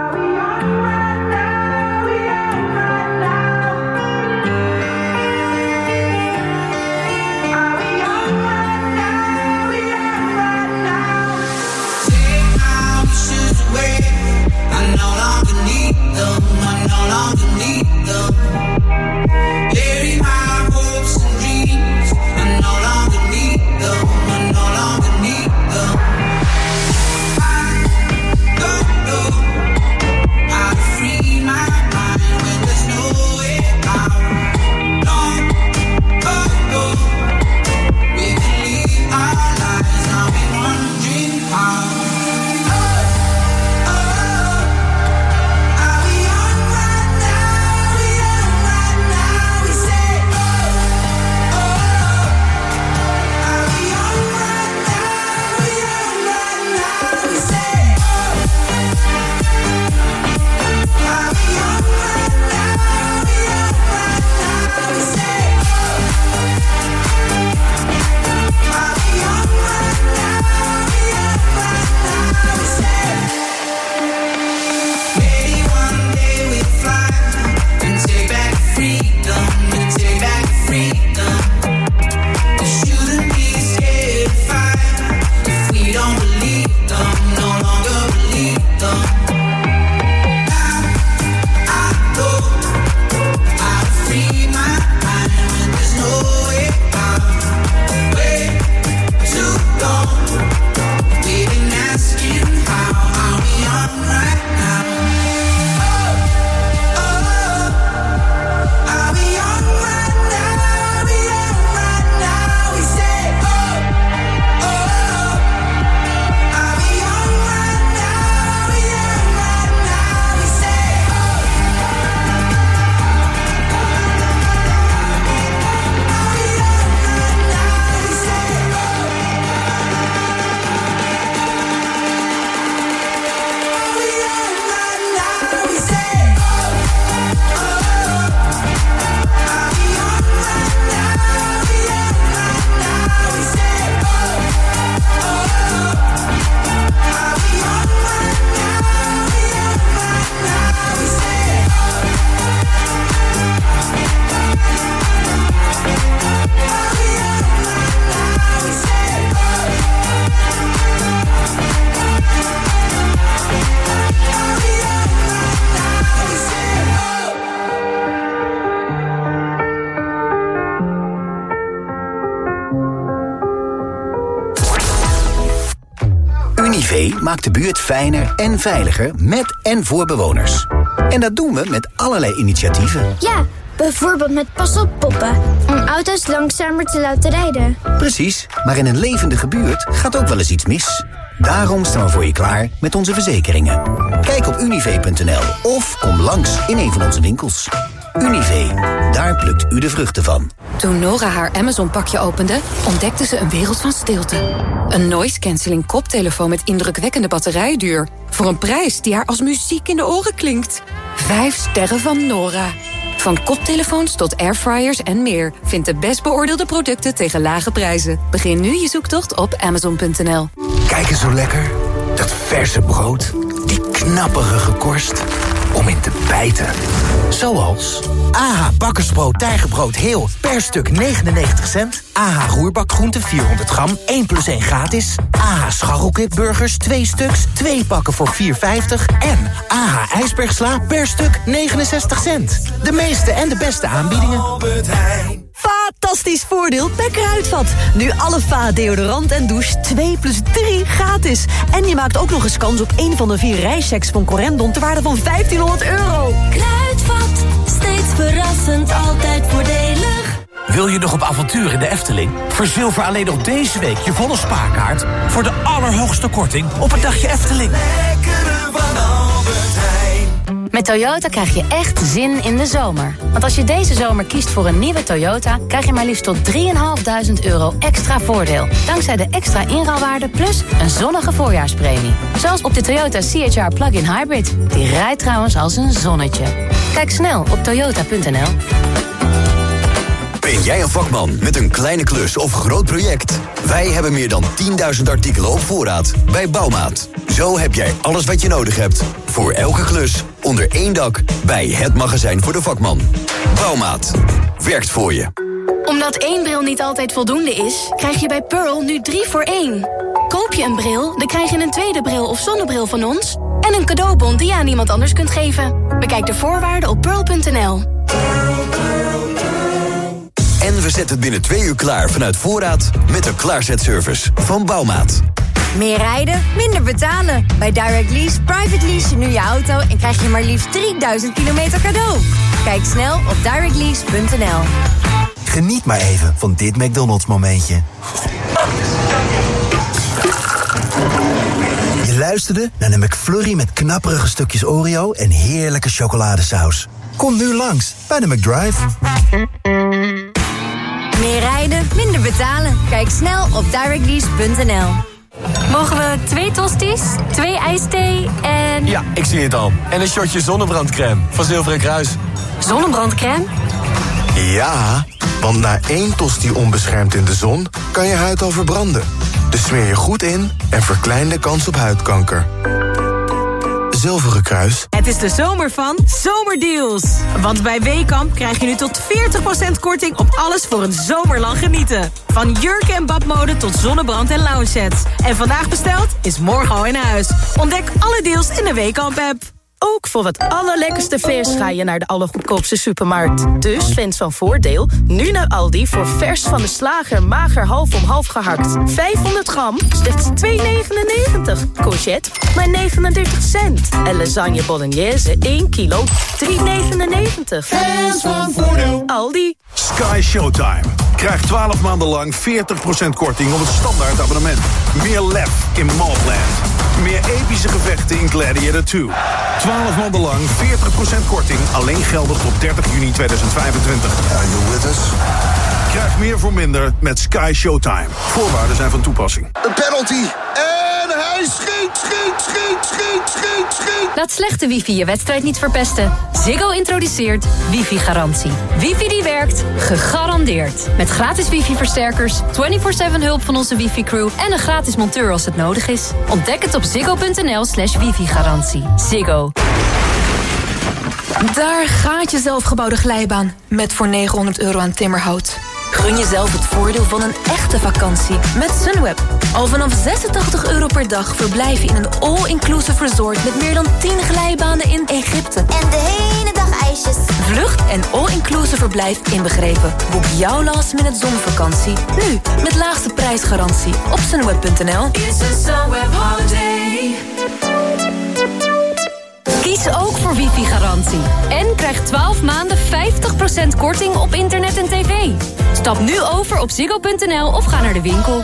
Univé maakt de buurt fijner en veiliger met en voor bewoners. En dat doen we met allerlei initiatieven. Ja, bijvoorbeeld met Pas op poppen, om auto's langzamer te laten rijden. Precies, maar in een levendige buurt gaat ook wel eens iets mis. Daarom staan we voor je klaar met onze verzekeringen. Kijk op univé punt n l of kom langs in een van onze winkels. Univé, daar plukt u de vruchten van. Toen Nora haar Amazon-pakje opende, ontdekte ze een wereld van stilte. Een noise-canceling koptelefoon met indrukwekkende batterijduur. Voor een prijs die haar als muziek in de oren klinkt. Vijf sterren van Nora. Van koptelefoons tot airfryers en meer. Vind de best beoordeelde producten tegen lage prijzen. Begin nu je zoektocht op amazon punt n l. Kijk eens zo lekker. Dat verse brood. Die knapperige korst. Om in te bijten. Zoals A H bakkersbrood tijgerbrood heel per stuk negenennegentig cent. A H roerbakgroenten vierhonderd gram, één plus één gratis. A H scharrelkipburgers, twee stuks, twee pakken voor vier vijftig. En A H ijsbergsla per stuk negenenzestig cent. De meeste en de beste aanbiedingen. Fantastisch voordeel bij Kruidvat. Nu alle Fa deodorant en douche twee plus drie gratis. En je maakt ook nog eens kans op één van de vier reischecks van Corendon ter waarde van vijftienhonderd euro. Kruidvat, steeds verrassend, altijd voordelig. Wil je nog op avontuur in de Efteling? Verzilver alleen nog deze week je volle spaarkaart voor de allerhoogste korting op een dagje Efteling. Met Toyota krijg je echt zin in de zomer. Want als je deze zomer kiest voor een nieuwe Toyota, krijg je maar liefst tot drieduizend vijfhonderd euro extra voordeel. Dankzij de extra inruilwaarde plus een zonnige voorjaarspremie. Zoals op de Toyota C H R Plug-in Hybrid. Die rijdt trouwens als een zonnetje. Kijk snel op toyota punt n l. B Ben jij een vakman met een kleine klus of groot project? Wij hebben meer dan tienduizend artikelen op voorraad bij Bouwmaat. Zo heb jij alles wat je nodig hebt voor elke klus onder één dak bij het magazijn voor de vakman. Bouwmaat. Werkt voor je. Omdat één bril niet altijd voldoende is, krijg je bij Pearl nu drie voor één. Koop je een bril, dan krijg je een tweede bril of zonnebril van ons en een cadeaubon die je aan iemand anders kunt geven. Bekijk de voorwaarden op pearl punt n l. En we zetten het binnen twee uur klaar vanuit voorraad met de klaarzetservice van Bouwmaat. Meer rijden, minder betalen. Bij Direct Lease private lease je nu je auto en krijg je maar liefst drieduizend kilometer cadeau. Kijk snel op direct lease punt n l. Geniet maar even van dit McDonald's momentje. Je luisterde naar de McFlurry met knapperige stukjes Oreo en heerlijke chocoladesaus. Kom nu langs bij de McDrive. Meer rijden, minder betalen. Kijk snel op direct lease punt n l. Mogen we twee tosties, twee ijsthee en... Ja, ik zie het al. En een shotje zonnebrandcrème van Zilveren Kruis. Zonnebrandcrème? Ja, want na één tosti onbeschermd in de zon kan je huid al verbranden. Dus smeer je goed in en verklein de kans op huidkanker. Zilveren Kruis. Het is de zomer van Zomerdeals. Want bij Weekamp krijg je nu tot veertig procent korting op alles voor een zomerlang genieten. Van jurken en badmode tot zonnebrand en lounge sets. En vandaag besteld is morgen al in huis. Ontdek alle deals in de Weekamp-app. Ook voor het allerlekkerste vers ga je naar de allergoedkoopste supermarkt. Dus fans van Voordeel, nu naar Aldi voor vers van de slager mager half om half gehakt. vijfhonderd gram, slechts twee negenennegentig. Courgette, maar negenendertig cent. En lasagne bolognese, één kilo, drie negenennegentig. Fans van Voordeel. Aldi. Sky Showtime. Krijg twaalf maanden lang veertig procent korting op het standaard abonnement. Meer lef in Mobland. Meer epische gevechten in Gladiator twee. twaalf maanden lang veertig procent korting. Alleen geldig tot dertig juni tweeduizend vijfentwintig. Are you with us? Krijg meer voor minder met Sky Showtime. Voorwaarden zijn van toepassing. Een penalty. En hij schiet, schiet, schiet, schiet, schiet, schiet. Laat slechte wifi je wedstrijd niet verpesten. Ziggo introduceert wifi-garantie. Wifi die werkt, gegarandeerd. Met gratis wifi-versterkers, vierentwintig zeven hulp van onze wifi-crew... en een gratis monteur als het nodig is. Ontdek het op ziggo punt n l slash wifi-garantie. Ziggo. Daar gaat je zelfgebouwde glijbaan. Met voor negenhonderd euro aan timmerhout. Gun jezelf het voordeel van een echte vakantie met Sunweb. Al vanaf zesentachtig euro per dag verblijf je in een all-inclusive resort... met meer dan tien glijbanen in Egypte. En de hele dag ijsjes. Vlucht en all-inclusive verblijf inbegrepen. Boek jouw last minute zonvakantie nu met laagste prijsgarantie op sunweb punt n l. It's a Sunweb holiday. Kies ook voor wifi-garantie. En krijg twaalf maanden vijftig procent korting op internet en tv. Stap nu over op ziggo punt n l of ga naar de winkel.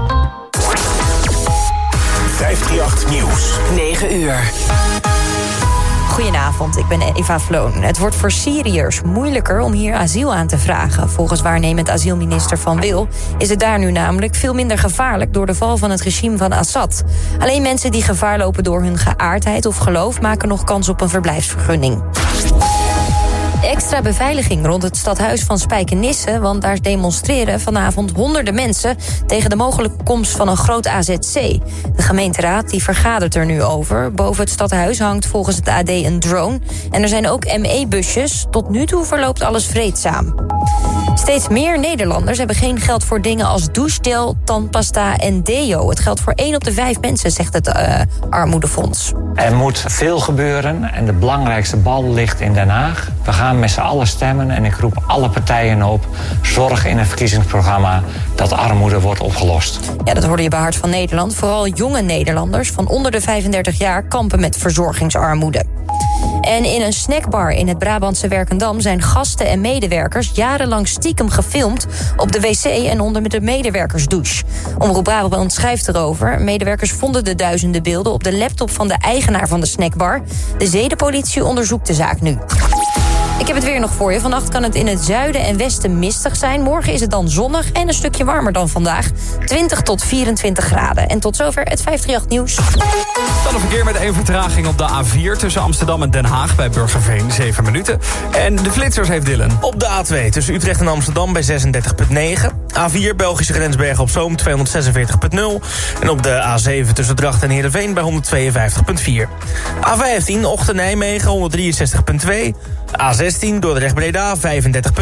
vijfhonderdachttien Nieuws. negen uur. Goedenavond, ik ben Eva Vloon. Het wordt voor Syriërs moeilijker om hier asiel aan te vragen. Volgens waarnemend asielminister Van Wil is het daar nu namelijk veel minder gevaarlijk door de val van het regime van Assad. Alleen mensen die gevaar lopen door hun geaardheid of geloof maken nog kans op een verblijfsvergunning. Extra beveiliging rond het stadhuis van Spijkenisse... want daar demonstreren vanavond honderden mensen... tegen de mogelijke komst van een groot A Z C. De gemeenteraad die vergadert er nu over. Boven het stadhuis hangt volgens het A D een drone... en er zijn ook M E-busjes. Tot nu toe verloopt alles vreedzaam. Steeds meer Nederlanders hebben geen geld voor dingen als douchegel, tandpasta en deo. Het geldt voor één op de vijf mensen, zegt het uh, Armoedefonds. Er moet veel gebeuren en de belangrijkste bal ligt in Den Haag. We gaan met z'n allen stemmen en ik roep alle partijen op... zorg in het verkiezingsprogramma dat armoede wordt opgelost. Ja, dat hoorde je bij Hart van Nederland. Vooral jonge Nederlanders van onder de vijfendertig jaar kampen met verzorgingsarmoede. En in een snackbar in het Brabantse Werkendam zijn gasten en medewerkers jarenlang stiekem gefilmd op de wc en onder de medewerkersdouche. Omroep Brabant schrijft erover. Medewerkers vonden de duizenden beelden op de laptop van de eigenaar van de snackbar. De zedenpolitie onderzoekt de zaak nu. Ik heb het weer nog voor je. Vannacht kan het in het zuiden en westen mistig zijn. Morgen is het dan zonnig en een stukje warmer dan vandaag. twintig tot vierentwintig graden. En tot zover het vijfdrieënachtig nieuws. Dan een verkeer met één vertraging op de A vier tussen Amsterdam en Den Haag bij Burgerveen, zeven minuten. En de flitsers heeft Dylan. Op de A twee tussen Utrecht en Amsterdam bij zesendertig komma negen. A vier Belgische grensbergen op Zoom tweehonderdzesenveertig komma nul. En op de A zeven tussen Drachten en Heerenveen bij honderdtweeënvijftig komma vier. A vijftien Ochten Nijmegen honderddrieënzestig komma twee. A zestien Dordrecht Breda vijfendertig